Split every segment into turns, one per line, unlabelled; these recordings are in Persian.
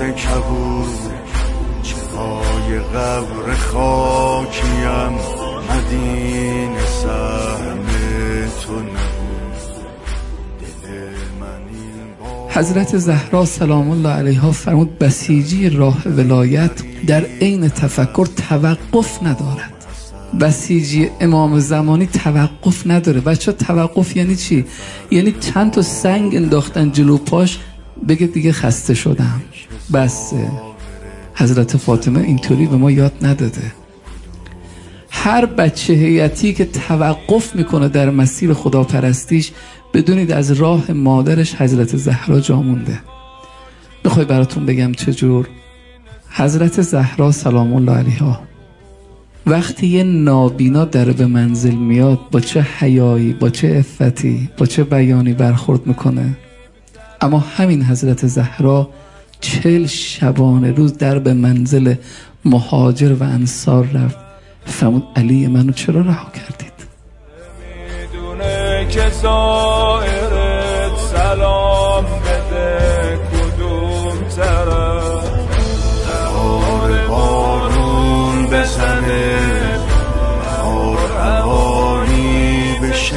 کبود چرای قبر خاکیم مدینه سهم تو نبود دل من این
حضرت زهرا سلام الله علیها فرمود بسیجی راه ولایت در عین تفکر توقف ندارد. بسیجی امام زمانی توقف نداره. بچه توقف یعنی چی؟ یعنی چند تا سنگ انداختن جلو پاش بگه دیگه خسته شدم بسه. حضرت فاطمه اینطوری به ما یاد نداده. هر بچه هیئتی که توقف میکنه در مسیر خداپرستیش بدونید از راه مادرش حضرت زهرا جا مونده. میخوای براتون بگم چجور؟ حضرت زهرا سلام الله علیها وقتی یه نابینا در به منزل میاد با چه حیایی، با چه عفتی، با چه بیانی برخورد میکنه. اما همین حضرت زهرا 40 شبانه روز در به منزل مهاجر و انصار رفت. فرمود علی منو چرا رها کردید؟
میدونه که زائرت سلام بده کدوم طرف
بهار بارون بزنه بهار هوایی بشه.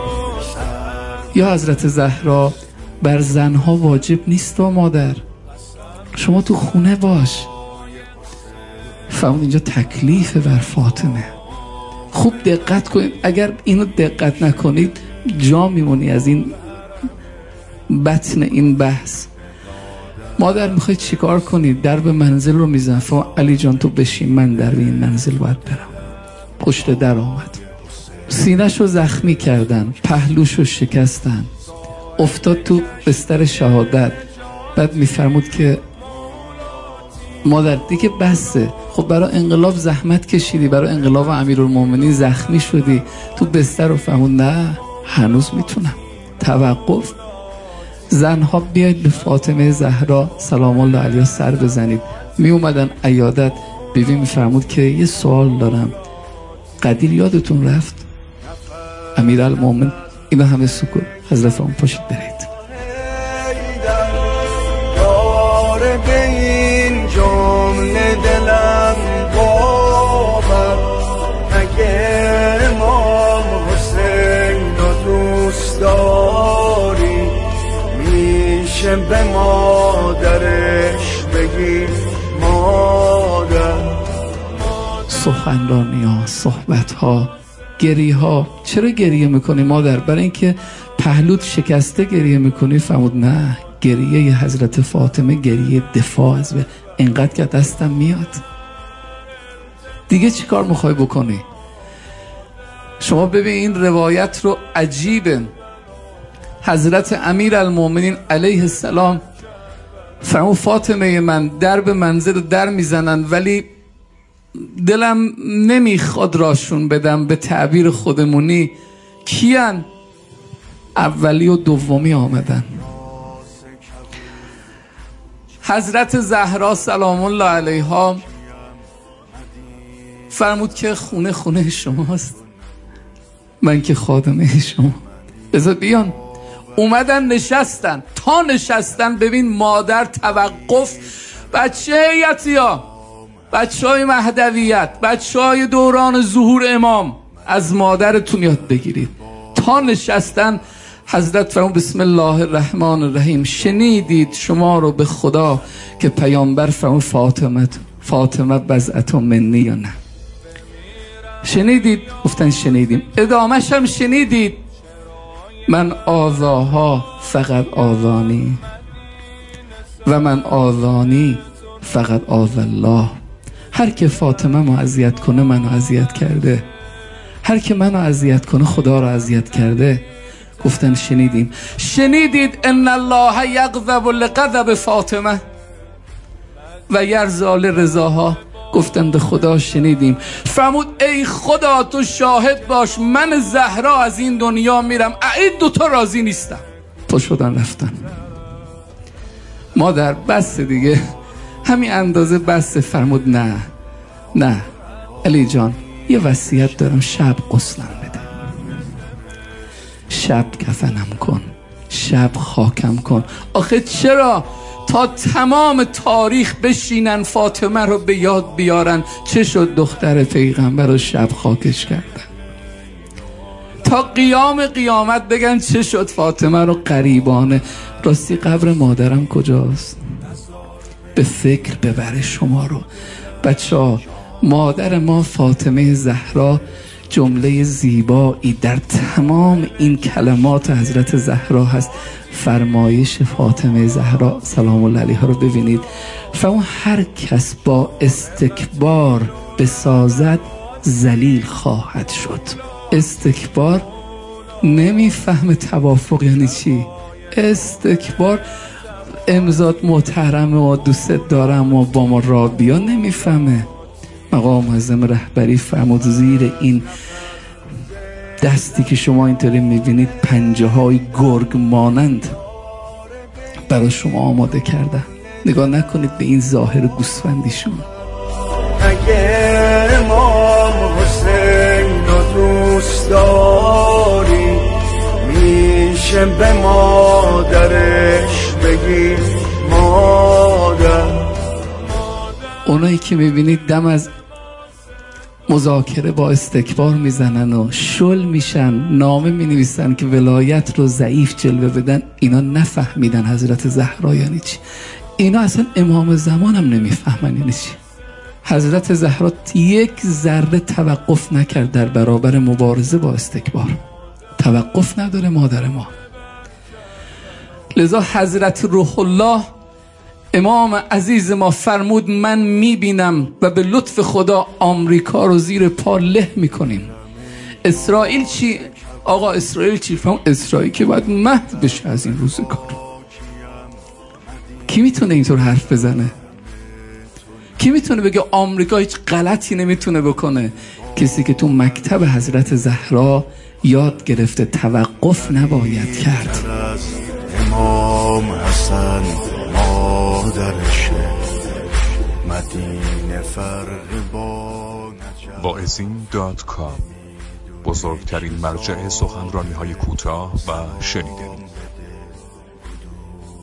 یا حضرت زهرا بر زنها واجب نیست و مادر شما تو خونه باش. فرمود اینجا تکلیف بر فاطمه. خوب دقت کنید، اگر اینو دقت نکنید جا میمونی از این بطن این بحث. مادر میخوای چیکار کنید؟ درب منزل رو میزن. فرمود علی جان تو بشین من درب این منزل باید برم. پشت در آمد، سینه‌شو زخمی کردن، پهلوشو شکستن، افتاد تو بستر شهادت. بعد میفرمود که مادر دیگه بسه. خب برای انقلاب زحمت کشیدی، برای انقلاب امیرالمومنین زخمی شدی، تو بستر رو. فرمود نه هنوز میتونم. توقف. زنها بیاید به فاطمه زهرا سلام الله علیها سر بزنید. می اومدن عیادت. بیبی میفرمود که یه سوال دارم، قدیر یادتون رفت؟ امیرالمومنین اینا همه سکوت. حضرت اون پاشید برید.
دلم باور اگه امام حسین رو دوست داری میشه به مادرش بگی مادر.
سخنرانی ها، صحبت ها، گریه ها. چرا گریه میکنی مادر؟ برای اینکه پهلوت شکسته گریه میکنی. فرمود نه، گریه حضرت فاطمه گریه دفاع از اینقدر که دستم میاد. دیگه چی کار میخوای بکنی؟ شما ببین این روایت رو، عجیبه. حضرت امیرالمومنین علیه السلام فرمود فاطمه من درب منزل در میزنن ولی دلم نمیخواد راشون بدم. به تعبیر خودمونی کیان؟ اولی و دومی آمدن. حضرت زهرا سلام الله علیها فرمود که خونه خونه شماست، من که خادمه شما، بذار بیان. اومدن نشستن. تا نشستن ببین مادر توقف. بچه هیئتی ها، بچه های مهدویت، بچه های دوران ظهور امام، از مادرتون یاد بگیرید. تا نشستن حضرت فرمود بسم الله الرحمن الرحیم. شنیدید شما رو به خدا که پیامبر فرمود فاطمه بضعة منی یا نه؟ شنیدید؟ گفتن شنیدیم. ادامهش هم شنیدید؟ من آذاها فقط آذانی و من آذانی فقط آذی الله. هر که فاطمه ما اذیت کنه منو اذیت کرده، هر که منو اذیت کنه خدا رو اذیت کرده. گفتن شنیدیم. شنیدید ان الله یغضب لغضب فاطمه و یرضی لرضاها؟ گفتن به خدا شنیدیم. فرمود ای خدا تو شاهد باش من زهرا از این دنیا میرم، اعید دوتا راضی نیستم. تو شدن رفتن. مادر بس دیگه، همین اندازه بس. فرمود نه علی جان یه وصیت دارم، شب غسلم بده، شب کفنم کن، شب خاکم کن. آخه چرا تا تمام تاریخ بشینن فاطمه رو به یاد بیارن چه شد دختر پیغمبر رو شب خاکش کردن، تا قیام قیامت بگن چه شد فاطمه رو غریبانه. راستی قبر مادرم کجاست؟ به فکر ببره شما رو بچه ها. مادر ما فاطمه زهرا جمله زیبایی در تمام این کلمات حضرت زهرا هست. فرمایش فاطمه زهرا سلام الله علیها رو ببینید، فرمود هر کس با استکبار بسازد ذلیل خواهد شد. استکبار نمیفهمه توافق یعنی چی. استکبار امضات محترمه و دوست دارم و با ما را بیا نمیفهمه. مقام معظم رهبری فرمود زیر این دستی که شما اینطوری میبینید پنجه های گرگ مانند برای شما آماده کردن. نگاه نکنید به این ظاهر گوسفندیشون.
اگه امام حسین رو دوست داری میشه به مادرش بگی مادر.
اونایی که میبینید دم از مذاکره با استکبار میزنن و شل میشن، نامه مینویسن که ولایت رو ضعیف جلوه بدن، اینا نفهمیدن حضرت زهرا یعنی چی. اینا اصلا امام زمان هم نمیفهمن یعنی چی. حضرت زهرا یک ذره توقف نکرد در برابر مبارزه با استکبار. توقف نداره مادر ما. لذا حضرت روح الله امام عزیز ما فرمود من میبینم و به لطف خدا آمریکا رو زیر پا له میکنیم. اسرائیل چی؟ آقا اسرائیل چی؟ فرمود اسرائیل که باید محو بشه از این روزگار. کی میتونه اینطور حرف بزنه؟ کی میتونه بگه آمریکا هیچ غلطی نمیتونه بکنه؟ کسی که تو مکتب حضرت زهرا یاد گرفته توقف نباید کرد.
امام حسن مادرشه مدینه فرق با
واعظین.com بزرگترین مرجع سخنرانی‌های کوتاه و شنیدنی.